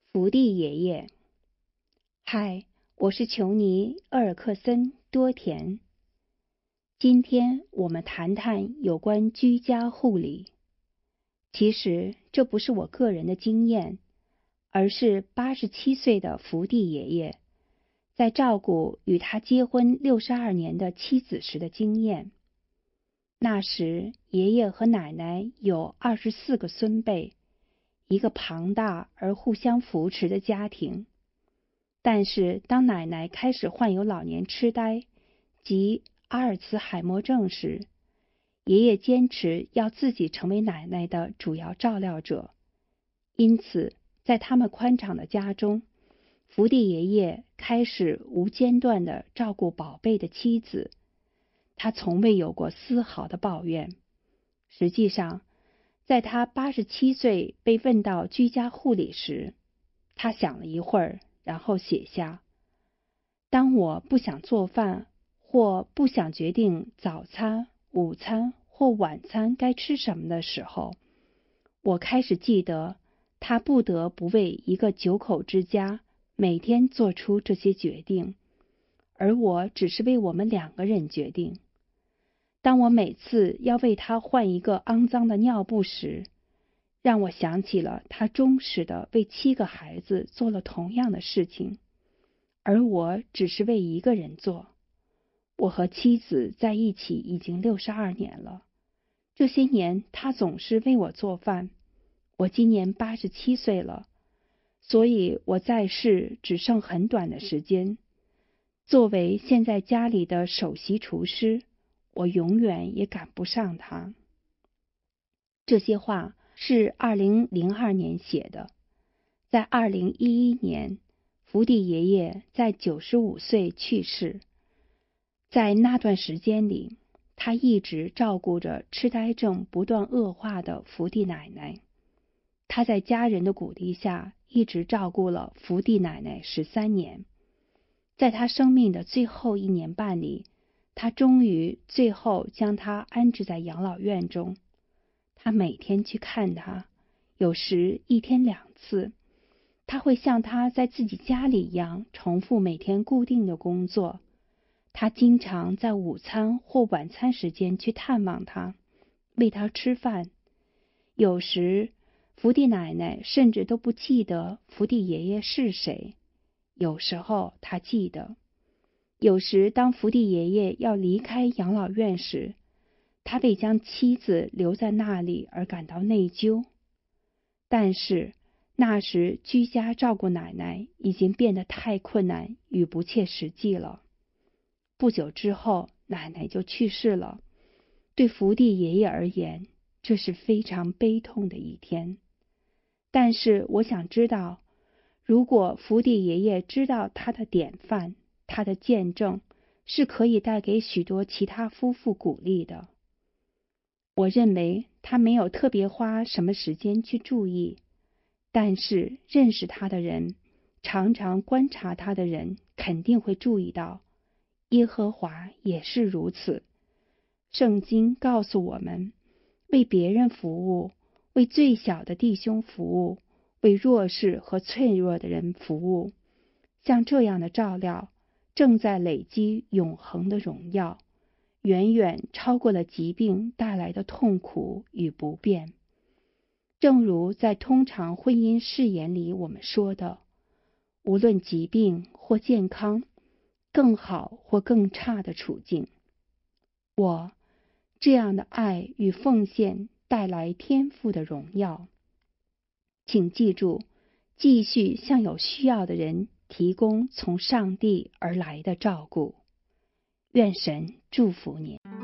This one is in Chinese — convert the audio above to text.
福地爷爷。嗨，我是裘尼·厄尔克森·多田。今天我们谈谈有关居家护理。其实这不是我个人的经验，而是87岁的福地爷爷在照顾与他结婚62年的妻子时的经验。那时爷爷和奶奶有24个孙辈，一个庞大而互相扶持的家庭。但是当奶奶开始患有老年痴呆及阿尔茨海默症时，爷爷坚持要自己成为奶奶的主要照料者。因此在他们宽敞的家中，福地爷爷开始无间断地照顾宝贝的妻子。他从未有过丝毫的抱怨。实际上，在他87岁被问到居家护理时，他想了一会儿，然后写下：当我不想做饭，或不想决定早餐、午餐或晚餐该吃什么的时候，我开始记得他不得不为一个9口之家每天做出这些决定，而我只是为我们2个人决定。当我每次要为他换一个肮脏的尿布时，让我想起了他忠实地为7个孩子做了同样的事情，而我只是为1个人做。我和妻子在一起已经62年了，这些年他总是为我做饭。我今年87岁了，所以我在世只剩很短的时间。作为现在家里的首席厨师，我永远也赶不上他。这些话是2002年写的。在2011年，福地爷爷在95岁去世。在那段时间里，他一直照顾着痴呆症不断恶化的福地奶奶。他在家人的鼓励下，一直照顾了福地奶奶13年。在他生命的最后1年半里，他终于最后将她安置在养老院中。他每天去看她，有时1天2次。他会像他在自己家里一样重复每天固定的工作。他经常在午餐或晚餐时间去探望她，喂她吃饭。有时福地奶奶甚至都不记得福地爷爷是谁，有时候他记得。有时当福地爷爷要离开养老院时，他为将妻子留在那里而感到内疚。但是那时居家照顾奶奶已经变得太困难与不切实际了。不久之后，奶奶就去世了。对福地爷爷而言，这是非常悲痛的一天。但是我想知道，如果福地爷爷知道他的典范，他的见证是可以带给许多其他夫妇鼓励的。我认为他没有特别花什么时间去注意，但是认识他的人，常常观察他的人肯定会注意到，耶和华也是如此。圣经告诉我们，为别人服务，为最小的弟兄服务，为弱势和脆弱的人服务。像这样的照料正在累积永恒的荣耀，远远超过了疾病带来的痛苦与不便。正如在通常婚姻誓言里我们说的，无论疾病或健康，更好或更差的处境，这样的爱与奉献带来天父的荣耀。请记住，继续向有需要的人提供从上帝而来的照顾。愿神祝福您。